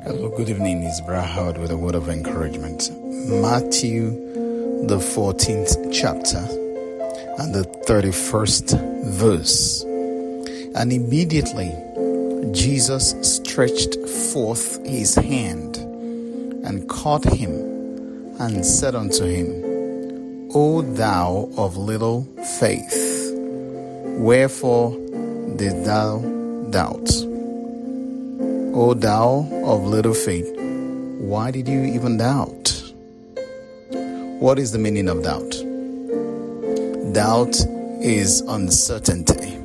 Hello, good evening. It's Brad Howard with a word of encouragement. Matthew, the 14th chapter and the 31st verse. And immediately Jesus stretched forth his hand and caught him and said unto him, O thou of little faith, wherefore didst thou doubt? O thou of little faith, why did you even doubt? What is the meaning of doubt? Doubt is uncertainty.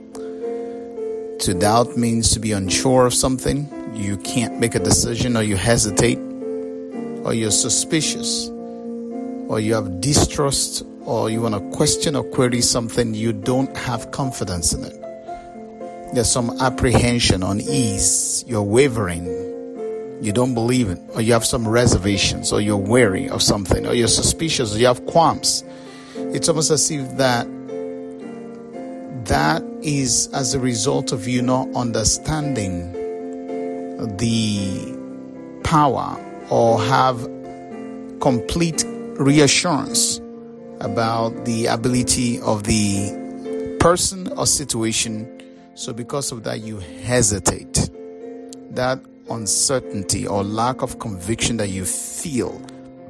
To doubt means to be unsure of something. You can't make a decision, or you hesitate, or you're suspicious, or you have distrust, or you want to question or query something. You don't have confidence in it. There's some apprehension, unease, you're wavering, you don't believe it, or you have some reservations, or you're wary of something, or you're suspicious, or you have qualms. It's almost as if that is as a result of you not understanding the power or have complete reassurance about the ability of the person or situation. So because of that, you hesitate. That uncertainty or lack of conviction that you feel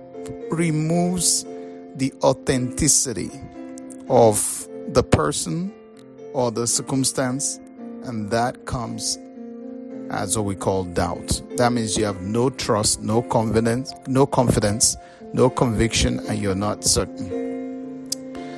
removes the authenticity of the person or the circumstance, and that comes as what we call doubt. That means you have no trust, no confidence, no conviction, and you're not certain.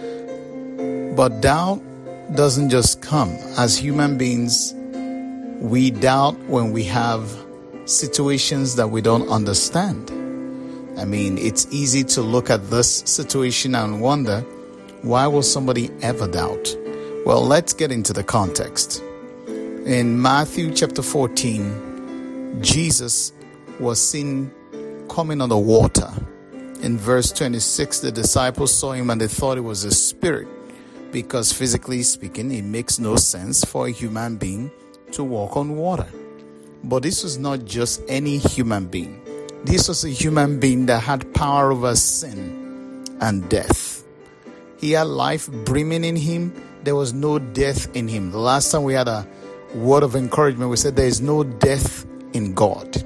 But doubt doesn't just come. As human beings, we doubt when we have situations that we don't understand. I mean, it's easy to look at this situation and wonder, why will somebody ever doubt? Well, let's get into the context. In Matthew chapter 14, Jesus was seen coming on the water. In verse 26, the disciples saw him and they thought it was a spirit, because physically speaking, it makes no sense for a human being to walk on water. But this was not just any human being. This was a human being that had power over sin and death. He had life brimming in him. There was no death in him. The last time we had a word of encouragement, we said there is no death in God.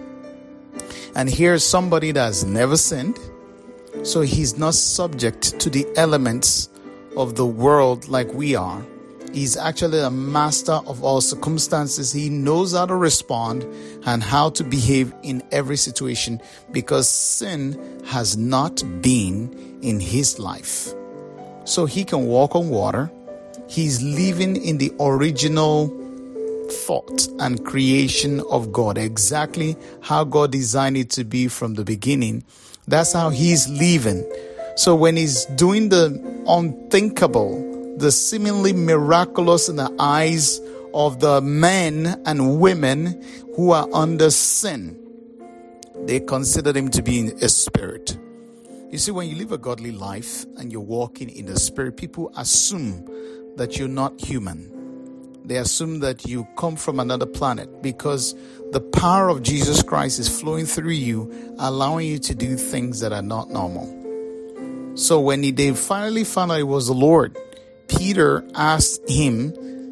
And here's somebody that has never sinned. So he's not subject to the elements of the world like we are. He's actually a master of all circumstances. He knows how to respond and how to behave in every situation, because sin has not been in his life. So he can walk on water. He's living in the original thought and creation of God, exactly how God designed it to be from the beginning. That's how he's living. So when he's doing the unthinkable, the seemingly miraculous in the eyes of the men and women who are under sin, they consider him to be a spirit. You see, when you live a godly life and you're walking in the spirit, people assume that you're not human. They assume that you come from another planet, because the power of Jesus Christ is flowing through you, allowing you to do things that are not normal. So when they finally found out it was the Lord, Peter asked him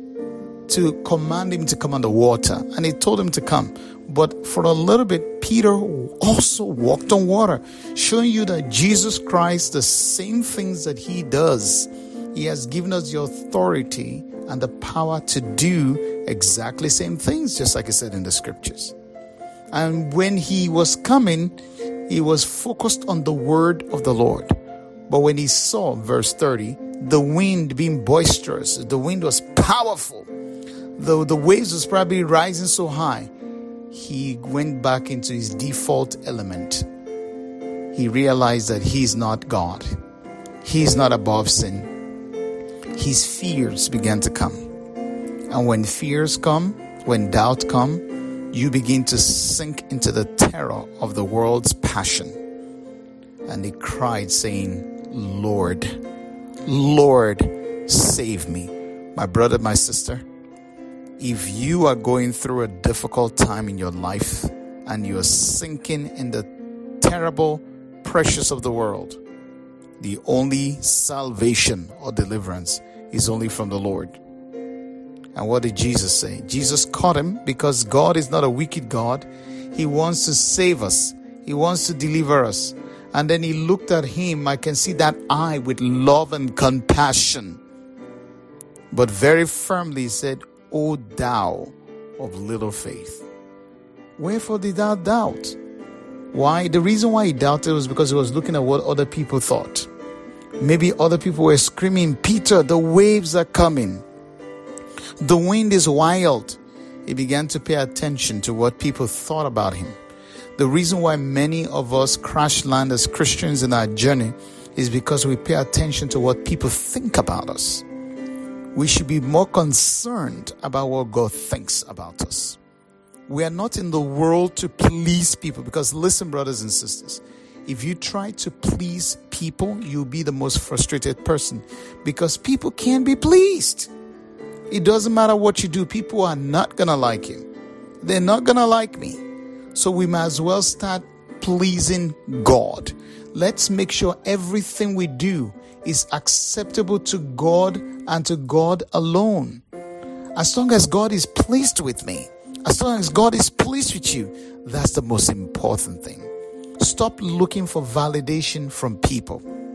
to command him to come on the water, and he told him to come. But for a little bit, Peter also walked on water, showing you that Jesus Christ, the same things that he does, he has given us the authority and the power to do exactly the same things, just like he said in the scriptures. And when he was coming, he was focused on the word of the Lord. But when he saw, verse 30, the wind being boisterous, the wind was powerful, though the waves was probably rising so high, he went back into his default element. He realized that he's not God. He's not above sin. His fears began to come. And when fears come, when doubt come, you begin to sink into the terror of the world's passion. And he cried, saying, Lord, Lord, save me. My brother, my sister, if you are going through a difficult time in your life, and you are sinking in the terrible pressures of the world, the only salvation or deliverance is only from the Lord. And what did Jesus say? Jesus caught him because God is not a wicked God. He wants to save us. He wants to deliver us. And then he looked at him. I can see that eye with love and compassion. But very firmly he said, O thou of little faith, wherefore did thou doubt? Why? The reason why he doubted was because he was looking at what other people thought. Maybe other people were screaming, Peter, the waves are coming. The wind is wild. He began to pay attention to what people thought about him. The reason why many of us crash land as Christians in our journey is because we pay attention to what people think about us. We should be more concerned about what God thinks about us. We are not in the world to please people, because listen, brothers and sisters, if you try to please people, you'll be the most frustrated person, because people can't be pleased. It doesn't matter what you do. People are not going to like you. They're not going to like me. So we might as well start pleasing God. Let's make sure everything we do is acceptable to God and to God alone. As long as God is pleased with me, as long as God is pleased with you, that's the most important thing. Stop looking for validation from people.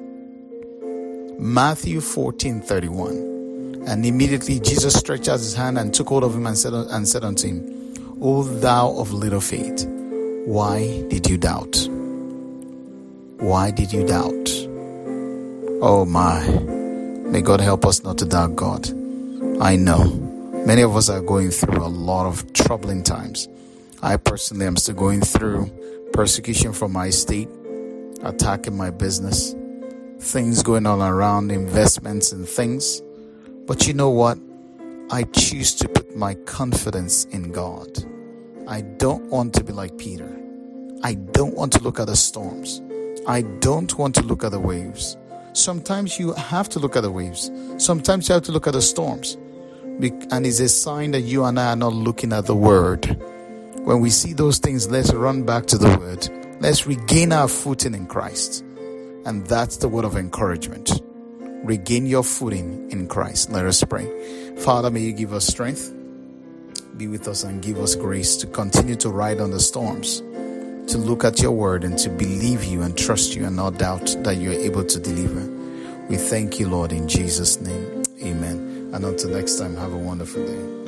Matthew 14:31. And immediately Jesus stretched out his hand and took hold of him and said unto him, O thou of little faith, why did you doubt? Why did you doubt? Oh my, may God help us not to doubt God. I know many of us are going through a lot of troubling times. I personally am still going through persecution from my state, attack in my business, things going on around, investments and things. But you know what? I choose to put my confidence in God. I don't want to be like Peter. I don't want to look at the storms. I don't want to look at the waves. Sometimes you have to look at the waves. Sometimes you have to look at the storms. And it's a sign that you and I are not looking at the word. When we see those things, let's run back to the word. Let's regain our footing in Christ. And that's the word of encouragement. Regain your footing in Christ. Let us pray. Father, may you give us strength. Be with us and give us grace to continue to ride on the storms, to look at your word and to believe you and trust you and not doubt that you are able to deliver. We thank you, Lord, in Jesus' name. Amen. And until next time, have a wonderful day.